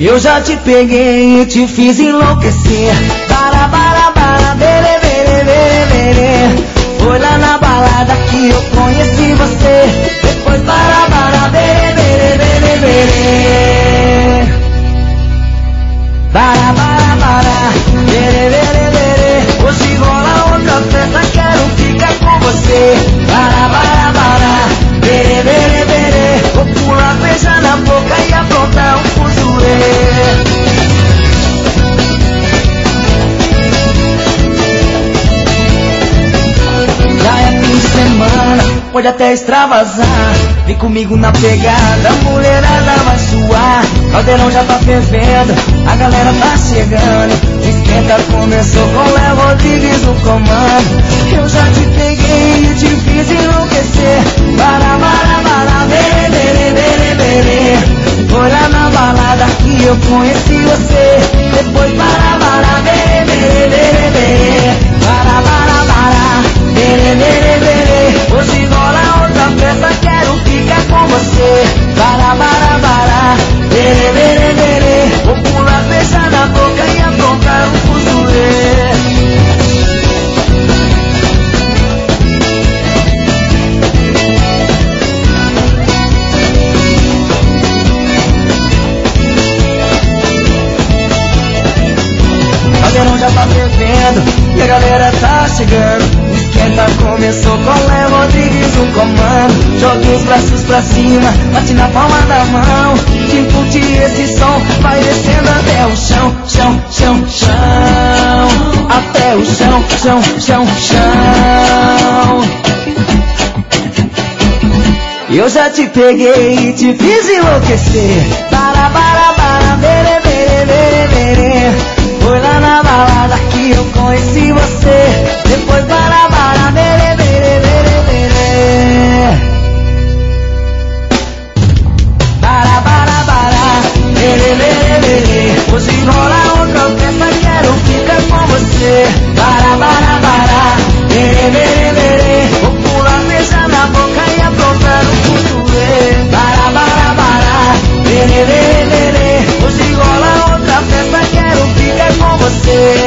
Eu já te peguei e te fiz enlouquecer. Para, bere, bere, bere, bere. Foi lá na balada que eu conheci você. Depois para, bere, bere, bere, bere. Para, bere, bere, bere. Hoje rola outra festa, quero ficar com você. Para, bere, bere, bere. Vou pular, beijar na boca e aprontar um fuzuê. Já é fim de semana, pode até extravasar. Vem comigo na pegada, a mulherada vai suar. Caldeirão já tá fervendo, a galera tá chegando. Esquenta começou com Léo Rodrigues no comando. Eu já te peguei e te fiz enlouquecer. Para, bere, bere, bere, bere. Foi lá na balada que eu conheci você. Depois para, bere, bere, bere, bere. Para, bere, bere, bere. Hoje rola outra festa, quero ficar com você. Para, bere, bere, bere. Vou pular, beijar na boca e aprontar um fuzuê. Caldeirão já tá fervendo e a galera tá chegando. O esquenta começou com Léo Rodrigues no comando. Jogue os braços pra cima, bate na palma da mão. Quem curte esse som vai descendo até o chão, chão, chão, chão. Até o chão, chão, chão, chão. Eu já te peguei e te fiz enlouquecer. Para, bere, bere, bere, bere. Foi lá na balada que eu conheci você. Depois para, bere, bere, bere, bere. Para, bere, bere, bere. Hoje rola outra festa, quero ficar com você. Para, bere, bere, bere. Vou pular, beijar na boca e aprontar um fuzuê. Para, bere, bere, bere. Hoje rola outra festa, quero ficar com você.